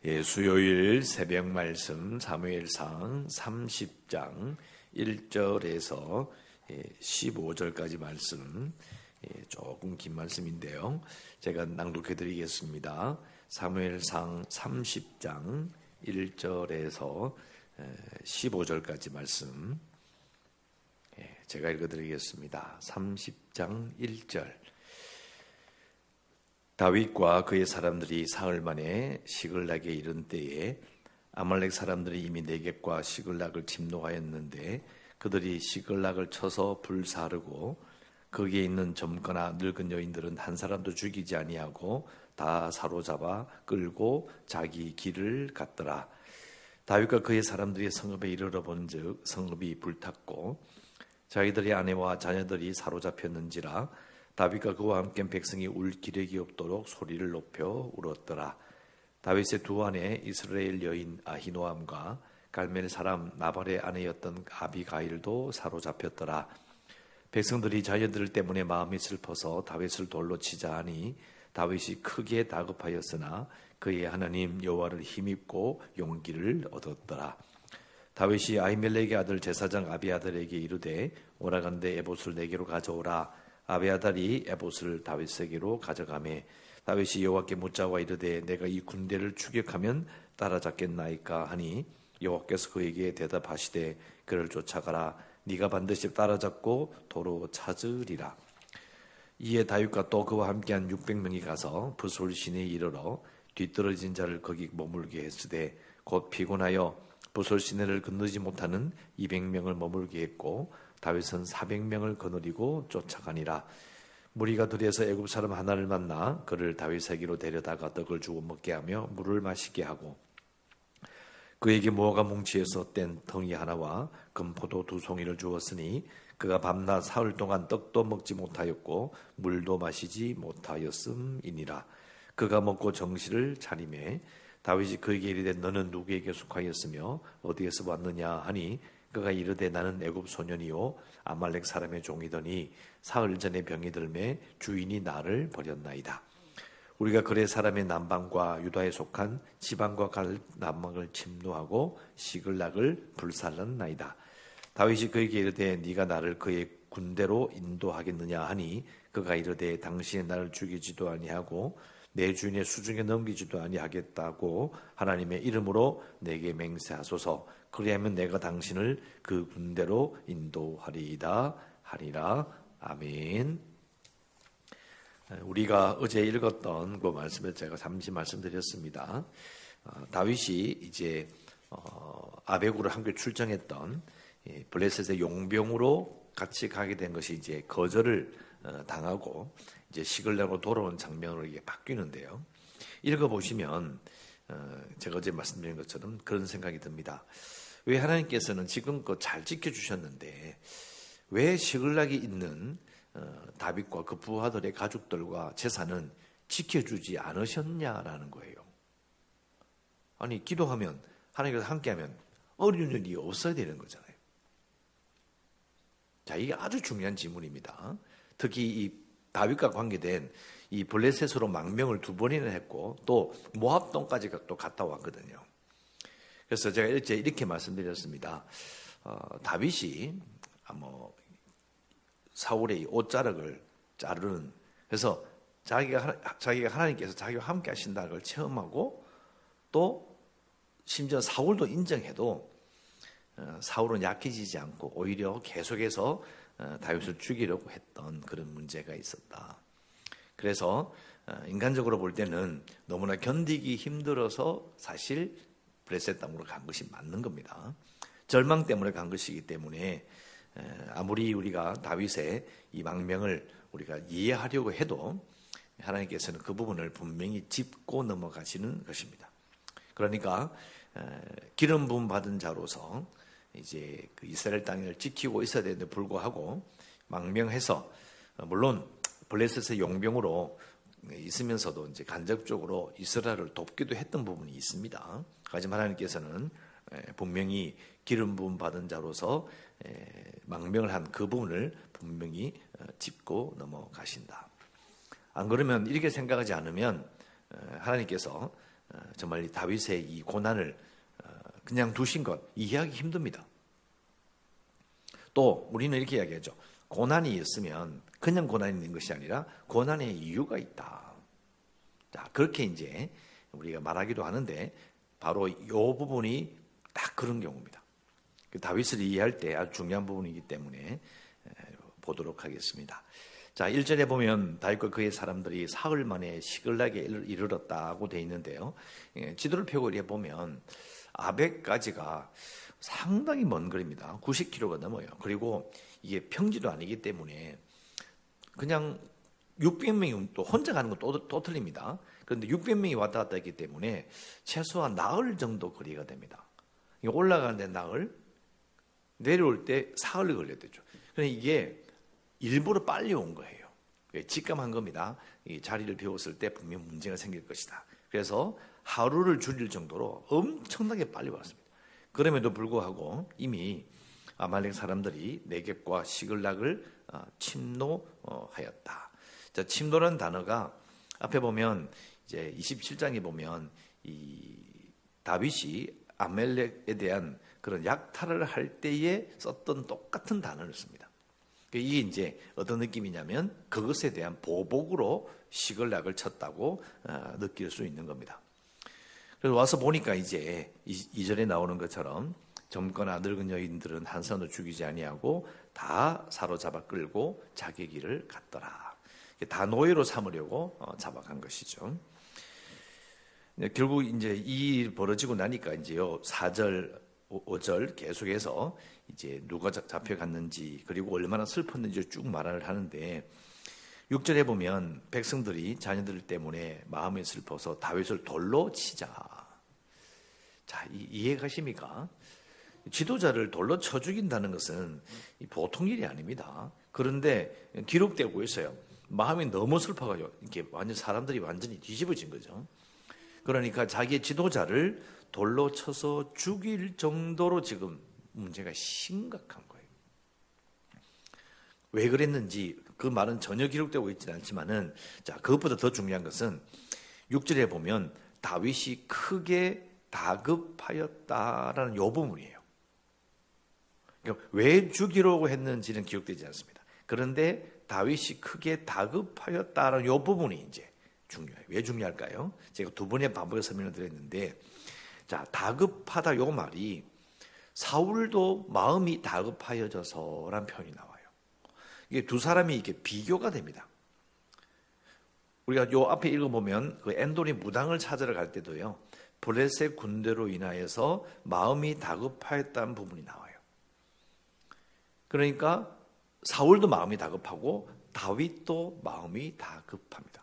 수요일 새벽 말씀 사무엘상 30장 1절에서 15절까지 말씀, 조금 긴 말씀인데요. 제가 낭독해 드리겠습니다. 사무엘상 30장 1절에서 15절까지 말씀, 제가 읽어 드리겠습니다. 30장 1절. 다윗과 그의 사람들이 사흘 만에 시글락에 이른 때에 아말렉 사람들이 이미 네겝과 시글락을 침노하였는데 그들이 시글락을 쳐서 불사르고 거기에 있는 젊거나 늙은 여인들은 한 사람도 죽이지 아니하고 다 사로잡아 끌고 자기 길을 갔더라. 다윗과 그의 사람들이 성읍에 이르러 본즉 성읍이 불탔고 자기들의 아내와 자녀들이 사로잡혔는지라. 다윗과 그와 함께 백성이 울 기력이 없도록 소리를 높여 울었더라. 다윗의 두 아내 이스라엘 여인 아히노암과 갈멜 사람 나발의 아내였던 아비가일도 사로잡혔더라. 백성들이 자녀들 때문에 마음이 슬퍼서 다윗을 돌로 치자 하니 다윗이 크게 다급하였으나 그의 하나님 여호와를 힘입고 용기를 얻었더라. 다윗이 아히멜렉의 아들 제사장 아비아달에게 이르되 오라간대 에봇을 내게로 가져오라. 아비아달이 에봇을 다윗에게로 가져가매 다윗이 여호와께 묻자와 이르되 내가 이 군대를 추격하면 따라잡겠나이까 하니 여호와께서 그에게 대답하시되 그를 쫓아가라. 네가 반드시 따라잡고 도로 찾으리라. 이에 다윗과 또 그와 함께한 600명이 가서 부솔 시내에 이르러 뒤떨어진 자를 거기 머물게 했으되 곧 피곤하여 부솔 시내를 건너지 못하는 200명을 머물게 했고 다윗은 400명을 거느리고 쫓아가니라. 무리가 들에서 애굽 사람 하나를 만나 그를 다윗에게로 데려다가 떡을 주고 먹게 하며 물을 마시게 하고 그에게 무화과 뭉치에서 뗀 덩이 하나와 금포도 2송이를 주었으니 그가 밤낮 사흘 동안 떡도 먹지 못하였고 물도 마시지 못하였음이니라. 그가 먹고 정신을 차리매 다윗이 그에게 이르되 너는 누구에게 속하였으며 어디에서 왔느냐 하니 그가 이르되 나는 애굽 소년이요 아말렉 사람의 종이더니 사흘 전에 병이 들매 주인이 나를 버렸나이다. 우리가 그레 사람의 남방과 유다에 속한 지방과 갈 남방을 침노하고 시글락을 불살랐나이다. 다윗이 그에게 이르되 네가 나를 그의 군대로 인도하겠느냐 하니 그가 이르되 당신이 나를 죽이지도 아니하고 내 주인의 수중에 넘기지도 아니하겠다고 하나님의 이름으로 내게 맹세하소서. 그리하면 내가 당신을 그 군대로 인도하리이다 하리라. 아멘. 우리가 어제 읽었던 그 말씀을 제가 잠시 말씀드렸습니다. 다윗이 이제 아베구를 함께 출정했던 블레셋의 용병으로 같이 가게 된 것이 이제 거절을 당하고 이제 시글락으로 돌아온 장면으로 이게 바뀌는데요. 읽어보시면 제가 어제 말씀드린 것처럼 그런 생각이 듭니다. 왜 하나님께서는 지금껏 잘 지켜주셨는데 왜 시글락이 있는 다윗과 그 부하들의 가족들과 재산은 지켜주지 않으셨냐라는 거예요. 아니 기도하면 하나님께서 함께하면 어려운 일이 없어야 되는 거잖아요. 자, 이게 아주 중요한 질문입니다. 특히 이 다윗과 관계된 이 블레셋으로 망명을 2번이나 했고 또 모압 땅까지 또 갔다 왔거든요. 그래서 제가 이렇게 말씀드렸습니다. 다윗이 사울의 옷자락을 자르는, 그래서 자기가 하나님께서 자기와 함께 하신다는 걸 체험하고 또 심지어 사울도 인정해도 사울은 약해지지 않고 오히려 계속해서 다윗을 죽이려고 했던 그런 문제가 있었다. 그래서 인간적으로 볼 때는 너무나 견디기 힘들어서 사실 블레셋 땅으로 간 것이 맞는 겁니다. 절망 때문에 간 것이기 때문에 아무리 우리가 다윗의 이 망명을 우리가 이해하려고 해도 하나님께서는 그 부분을 분명히 짚고 넘어가시는 것입니다. 그러니까 기름 부음 받은 자로서 이제 그 이스라엘 땅을 지키고 있어야 되는데 불구하고 망명해서 물론 블레셋의 용병으로 있으면서도 이제 간접적으로 이스라엘을 돕기도 했던 부분이 있습니다. 하지만 하나님께서는 분명히 기름 부음 받은 자로서 망명을 한 그 부분을 분명히 짚고 넘어가신다. 안 그러면 이렇게 생각하지 않으면 하나님께서 정말 이 다윗의 이 고난을 그냥 두신 것 이해하기 힘듭니다. 또 우리는 이렇게 이야기하죠. 고난이 있으면 그냥 고난이 있는 것이 아니라 고난의 이유가 있다. 자, 그렇게 이제 우리가 말하기도 하는데 바로 이 부분이 딱 그런 경우입니다. 다윗을 이해할 때 아주 중요한 부분이기 때문에 보도록 하겠습니다. 자, 1절에 보면 다윗과 그의 사람들이 사흘 만에 시글락에 이르렀다고 되어 있는데요. 지도를 펴고 이렇게 보면 아벡까지가 상당히 먼 거리입니다. 90km가 넘어요. 그리고 이게 평지도 아니기 때문에 그냥 600명이 또 혼자 가는 건 또 틀립니다. 그런데 600명이 왔다 갔다 했기 때문에 최소한 나흘 정도 거리가 됩니다. 올라가는데 나흘, 내려올 때 사흘 걸려야 되죠. 그러니까 이게 일부러 빨리 온 거예요. 직감한 겁니다. 이 자리를 비웠을 때 분명 문제가 생길 것이다. 그래서 하루를 줄일 정도로 엄청나게 빨리 왔습니다. 그럼에도 불구하고 이미 아말렉 사람들이 네겝과 시글락을 침노하였다. 자, 침노라는 단어가 앞에 보면 이제 27장에 보면 이 다윗이 아말렉에 대한 그런 약탈을 할 때에 썼던 똑같은 단어를 씁니다. 이게 이제 어떤 느낌이냐면 그것에 대한 보복으로 시글락을 쳤다고 느낄 수 있는 겁니다. 그래서 와서 보니까 이제 2절에 나오는 것처럼 젊거나 늙은 여인들은 한 사람도 죽이지 아니하고 다 사로잡아 끌고 자기 길을 갔더라. 다 노예로 삼으려고 잡아간 것이죠. 결국 이제 이 일이 벌어지고 나니까 이제요 4절, 5절 계속해서 이제 누가 잡혀갔는지 그리고 얼마나 슬펐는지 쭉 말을 하는데 6절에 보면 백성들이 자녀들 때문에 마음이 슬퍼서 다윗을 돌로 치자. 자, 이해가십니까? 지도자를 돌로 쳐 죽인다는 것은 보통 일이 아닙니다. 그런데 기록되고 있어요. 마음이 너무 슬퍼가지고 이렇게 사람들이 완전히 뒤집어진 거죠. 그러니까 자기의 지도자를 돌로 쳐서 죽일 정도로 지금 문제가 심각한 거예요. 왜 그랬는지 그 말은 전혀 기록되고 있지는 않지만은 자, 그것보다 더 중요한 것은 6절에 보면 다윗이 크게 다급하였다라는 요 부분이에요. 그러니까 왜 죽이려고 했는지는 기록되지 않습니다. 그런데 다윗이 크게 다급하였다라는 요 부분이 이제 중요해요. 왜 중요할까요? 제가 두 번에 반복해서 설명을 드렸는데 자, 다급하다 요 말이 사울도 마음이 다급하여져서라는 표현이 나와요. 이게 두 사람이 이렇게 비교가 됩니다. 우리가 요 앞에 읽어보면 그 엔돌이 무당을 찾으러 갈 때도요. 블레셋 군대로 인하여서 마음이 다급하였다는 부분이 나와요. 그러니까 사울도 마음이 다급하고 다윗도 마음이 다급합니다.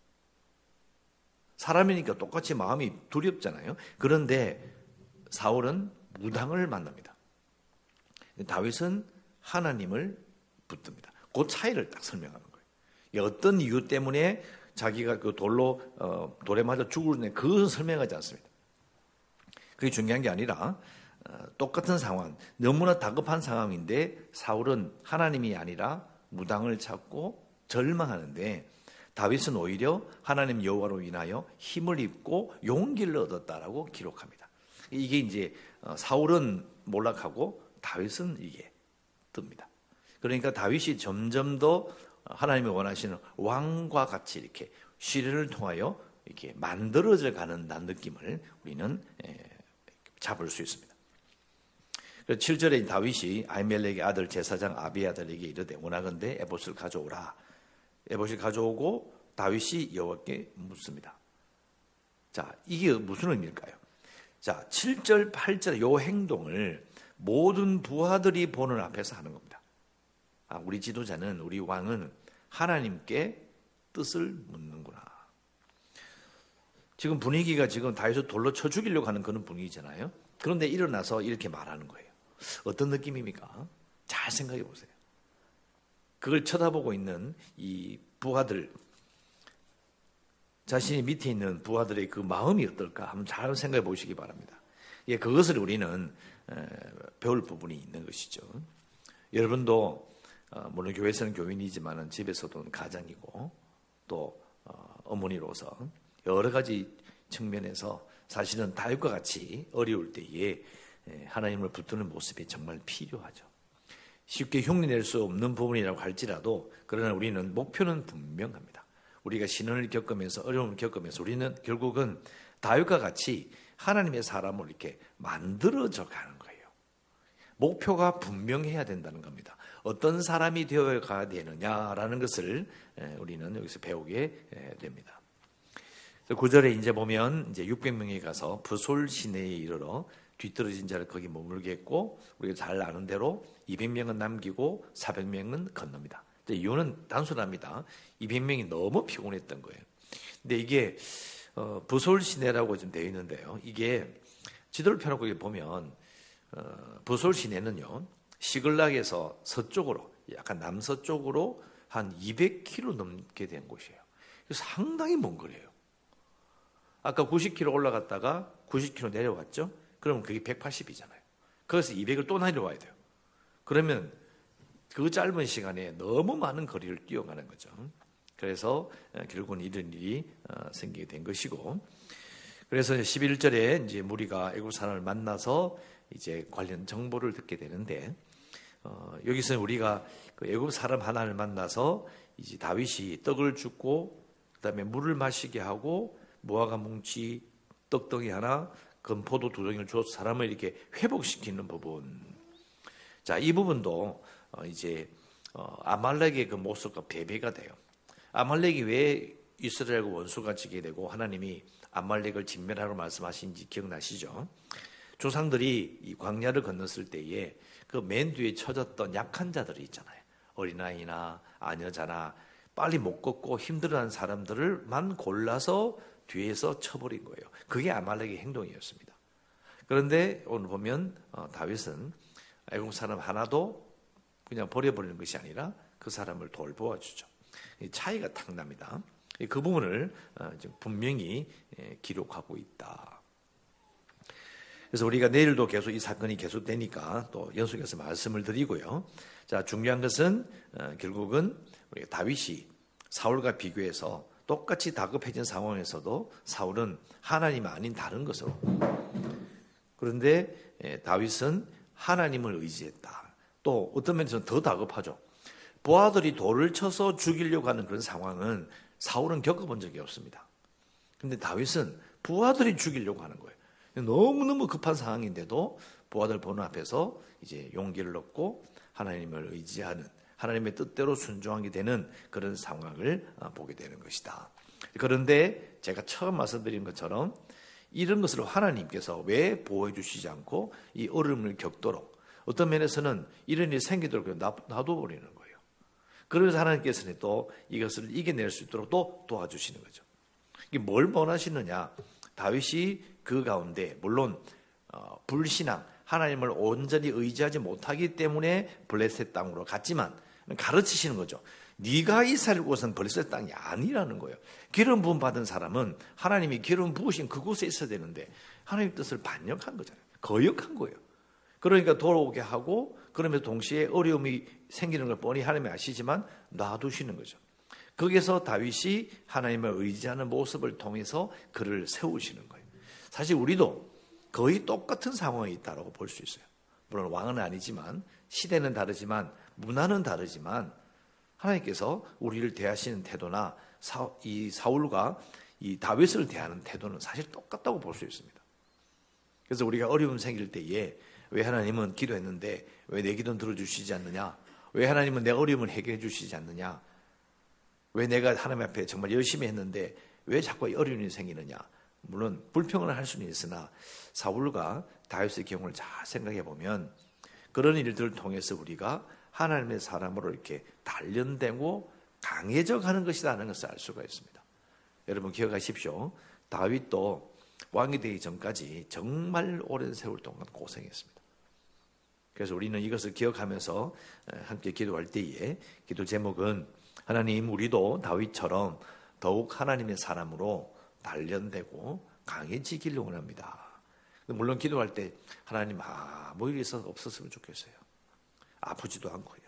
사람이니까 똑같이 마음이 두렵잖아요. 그런데 사울은 무당을 만납니다. 다윗은 하나님을 붙듭니다. 그 차이를 딱 설명하는 거예요. 어떤 이유 때문에 자기가 그 돌에 맞아 죽을 그것은 설명하지 않습니다. 그게 중요한 게 아니라 똑같은 상황, 너무나 다급한 상황인데 사울은 하나님이 아니라 무당을 찾고 절망하는데 다윗은 오히려 하나님 여호와로 인하여 힘을 입고 용기를 얻었다라고 기록합니다. 이게 이제 사울은 몰락하고 다윗은 이게 뜹니다. 그러니까 다윗이 점점 더 하나님이 원하시는 왕과 같이 이렇게 시련을 통하여 이렇게 만들어져 가는다는 느낌을 우리는 잡을 수 있습니다. 7절에 다윗이 아히멜렉의 아들 제사장 아비아달에게 이르되 원하건대 에봇을 가져오라. 에봇을 가져오고 다윗이 여호와께 묻습니다. 자, 이게 무슨 의미일까요? 자, 7절, 8절의 요 행동을 모든 부하들이 보는 앞에서 하는 겁니다. 우리 지도자는, 우리 왕은 하나님께 뜻을 묻는구나. 지금 분위기가 지금 다윗을 돌로 쳐 죽이려고 하는 그런 분위기잖아요. 그런데 일어나서 이렇게 말하는 거예요. 어떤 느낌입니까? 잘 생각해 보세요. 그걸 쳐다보고 있는 이 부하들, 자신이 밑에 있는 부하들의 그 마음이 어떨까 한번 잘 생각해 보시기 바랍니다. 예, 그것을 우리는 배울 부분이 있는 것이죠. 여러분도 물론 교회에서는 교인이지만 집에서도 가장이고 또 어머니로서 여러 가지 측면에서 사실은 다윗과 같이 어려울 때에 하나님을 붙드는 모습이 정말 필요하죠. 쉽게 흉내낼 수 없는 부분이라고 할지라도 그러나 우리는 목표는 분명합니다. 우리가 신혼을 겪으면서 어려움을 겪으면서 우리는 결국은 다윗과 같이 하나님의 사람을 이렇게 만들어져 가는 거예요. 목표가 분명해야 된다는 겁니다. 어떤 사람이 되어 가야 되느냐라는 것을 우리는 여기서 배우게 됩니다. 9절에 이제 보면 이제 600명이 가서 부솔 시내에 이르러 뒤떨어진 자를 거기 머물게 했고 우리가 잘 아는 대로 200명은 남기고 400명은 건넙니다. 이유는 단순합니다. 200명이 너무 피곤했던 거예요. 근데 이게 부솔 시내라고 좀 되어 있는데요. 이게 지도를 펴놓고 보면 부솔 시내는요. 시글락에서 서쪽으로 약간 남서쪽으로 한 200km 넘게 된 곳이에요. 상당히 먼 거리예요. 아까 90km 올라갔다가 90km 내려왔죠. 그러면 그게 180이잖아요. 거기서 200을 또 내려와야 돼요. 그러면 그 짧은 시간에 너무 많은 거리를 뛰어가는 거죠. 그래서 결국은 이런 일이 생기게 된 것이고, 그래서 11절에 이제 무리가 애굽 사람을 만나서 이제 관련 정보를 듣게 되는데, 여기서 우리가 그 애굽 사람 하나를 만나서 이제 다윗이 떡을 줍고 그다음에 물을 마시게 하고 무화과 뭉치 떡덩이 하나, 건포도 2덩이를 주어서 사람을 이렇게 회복시키는 부분. 자, 이 부분도 이제 아말렉의 그 모습과 배배가 돼요. 아말렉이 왜 이스라엘과 원수가 지게 되고 하나님이 아말렉을 진멸하라고 말씀하신지 기억나시죠? 조상들이 이 광야를 건넜을 때에 그 맨 뒤에 쳐졌던 약한 자들이 있잖아요. 어린아이나 아녀자나 빨리 못 걷고 힘들어하는 사람들을만 골라서 뒤에서 쳐버린 거예요. 그게 아말렉의 행동이었습니다. 그런데 오늘 보면 다윗은 애국 사람 하나도 그냥 버려버리는 것이 아니라 그 사람을 돌보아 주죠. 차이가 탁 납니다. 그 부분을 분명히 기록하고 있다. 그래서 우리가 내일도 계속 이 사건이 계속되니까 또 연속해서 말씀을 드리고요. 자, 중요한 것은 결국은 우리가 다윗이 사울과 비교해서 똑같이 다급해진 상황에서도 사울은 하나님 아닌 다른 것으로, 그런데 다윗은 하나님을 의지했다. 또 어떤 면에서는 더 다급하죠. 부하들이 돌을 쳐서 죽이려고 하는 그런 상황은 사울은 겪어본 적이 없습니다. 그런데 다윗은 부하들이 죽이려고 하는 거예요. 너무너무 급한 상황인데도 부하들 보는 앞에서 이제 용기를 얻고 하나님을 의지하는, 하나님의 뜻대로 순종하게 되는 그런 상황을 보게 되는 것이다. 그런데 제가 처음 말씀드린 것처럼 이런 것을 하나님께서 왜 보호해 주시지 않고 이 어려움을 겪도록, 어떤 면에서는 이런 일이 생기도록 놔둬버리는 거예요. 그래서 하나님께서는 또 이것을 이겨낼 수 있도록 또 도와주시는 거죠. 이게 뭘 원하시느냐? 다윗이 그 가운데 물론 불신앙, 하나님을 온전히 의지하지 못하기 때문에 블레셋 땅으로 갔지만 가르치시는 거죠. 네가 이 살 곳은 블레셋 땅이 아니라는 거예요. 기름 부음 받은 사람은 하나님이 기름 부으신 그곳에 있어야 되는데 하나님 뜻을 반역한 거잖아요. 거역한 거예요. 그러니까 돌아오게 하고, 그러면서 동시에 어려움이 생기는 걸 뻔히 하나님이 아시지만 놔두시는 거죠. 거기서 다윗이 하나님을 의지하는 모습을 통해서 그를 세우시는 거예요. 사실 우리도 거의 똑같은 상황에 있다고 볼 수 있어요. 물론 왕은 아니지만, 시대는 다르지만, 문화는 다르지만 하나님께서 우리를 대하시는 태도나 이 사울과 이 다윗을 대하는 태도는 사실 똑같다고 볼 수 있습니다. 그래서 우리가 어려움 생길 때에 왜 하나님은 기도했는데 왜 내 기도는 들어주시지 않느냐? 왜 하나님은 내 어려움을 해결해 주시지 않느냐? 왜 내가 하나님 앞에 정말 열심히 했는데 왜 자꾸 어려움이 생기느냐? 물론 불평을 할 수는 있으나 사울과 다윗의 경우를 잘 생각해 보면 그런 일들을 통해서 우리가 하나님의 사람으로 이렇게 단련되고 강해져 가는 것이라는 것을 알 수가 있습니다. 여러분 기억하십시오. 다윗도 왕이 되기 전까지 정말 오랜 세월 동안 고생했습니다. 그래서 우리는 이것을 기억하면서 함께 기도할 때에 기도 제목은 하나님, 우리도 다윗처럼 더욱 하나님의 사람으로 단련되고 강해지기를 원합니다. 물론 기도할 때 하나님 아무 일이 없었으면 좋겠어요. 아프지도 않고요.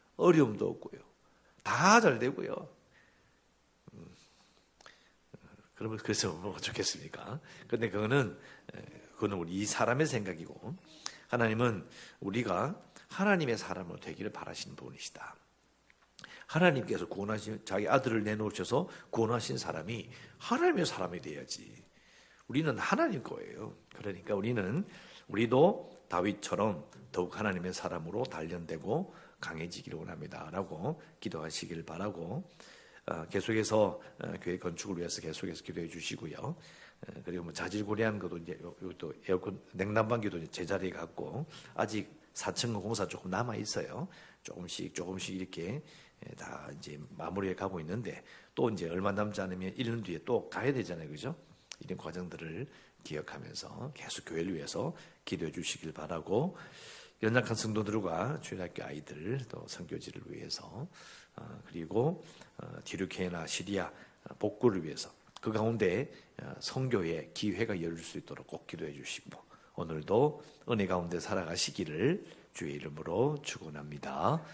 어려움도 없고요. 다 잘 되고요. 그러면 그래서 뭐 어쩌겠습니까? 근데 그거는 우리 이 사람의 생각이고, 하나님은 우리가 하나님의 사람으로 되기를 바라시는 분이시다. 하나님께서 구원하신 자기 아들을 내놓으셔서 구원하신 사람이 하나님의 사람이 돼야지. 우리는 하나님 거예요. 그러니까 우리도 다윗처럼 더욱 하나님의 사람으로 단련되고 강해지기를 원합니다라고 기도하시길 바라고, 계속해서 교회 건축을 위해서 계속해서 기도해 주시고요. 그리고 뭐 자질구레한 것도 이제 또 에어컨 냉난방기도 제자리에 갔고, 아직 4층 공사 조금 남아 있어요. 조금씩 이렇게 다 이제 마무리해 가고 있는데, 또 이제 얼마 남지 않으면 1년 뒤에 또 가야 되잖아요, 그죠? 이런 과정들을 기억하면서 계속 교회를 위해서 기도해 주시길 바라고, 연약한 성도들과 주일학교 아이들, 또 선교지를 위해서, 그리고 디르케나 시리아 복구를 위해서 그 가운데 선교의 기회가 열릴 수 있도록 꼭 기도해 주시고, 오늘도 은혜 가운데 살아가시기를 주의 이름으로 축원합니다.